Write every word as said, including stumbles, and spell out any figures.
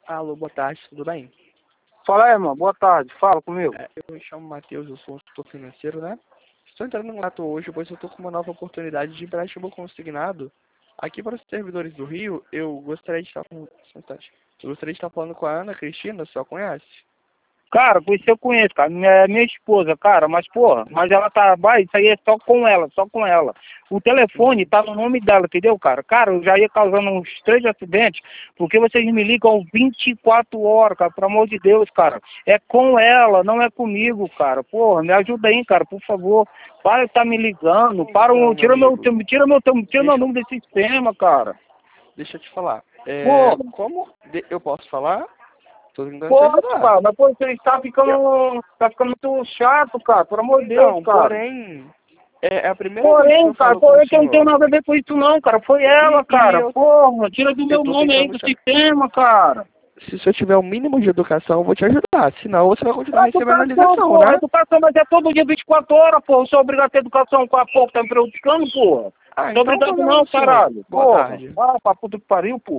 Alô, boa tarde, tudo bem? Fala aí, irmão. Boa tarde. Fala comigo. É, eu me chamo Matheus, eu sou consultor financeiro, né? Estou entrando no contato hoje, pois eu estou com uma nova oportunidade de empréstimo consignado aqui para os servidores do Rio. Eu gostaria de estar com... só um instante. Eu gostaria de estar falando com a Ana Cristina, você a conhece? Cara, por isso eu conheço, cara. Minha, minha esposa, cara, mas porra, mas ela tá. Vai, isso aí é só com ela, só com ela. O telefone tá no nome dela, entendeu, cara? Cara, eu já ia causando uns três acidentes, porque vocês me ligam vinte e quatro horas, cara, pelo amor de Deus, cara. É com ela, não é comigo, cara. Porra, me ajuda aí, cara, por favor. Para de estar me ligando, para Então, um, meu tira meu, amigo, tira meu, tira deixa, meu número desse sistema, cara. deixa eu te falar. É, Porra. como de- eu posso falar? Estou tentando te Pode, ajudar. cara, mas pô, você está ficando, tá ficando muito chato, cara, pelo amor de Deus, Então, cara. porém, é, é a primeira vez que Porém, eu cara, falo com o porém que eu não tenho senhor. nada a ver com isso não, cara, foi ela, E, e cara, eu, porra, tira do eu meu tô nome aí tentando... do cha- sistema, cara. Se o senhor tiver o mínimo de educação, eu vou te ajudar. Senão, você vai continuar É recebendo a educação, ligação, porra, né? educação, mas é todo dia vinte e quatro horas, porra, eu sou obrigado a ter educação com a porra, tá me prejudicando, porra. Ah, Não sou então o obrigado problema é não, do senhor. caralho, Boa porra. tarde. Ah, pra puta que pariu, porra.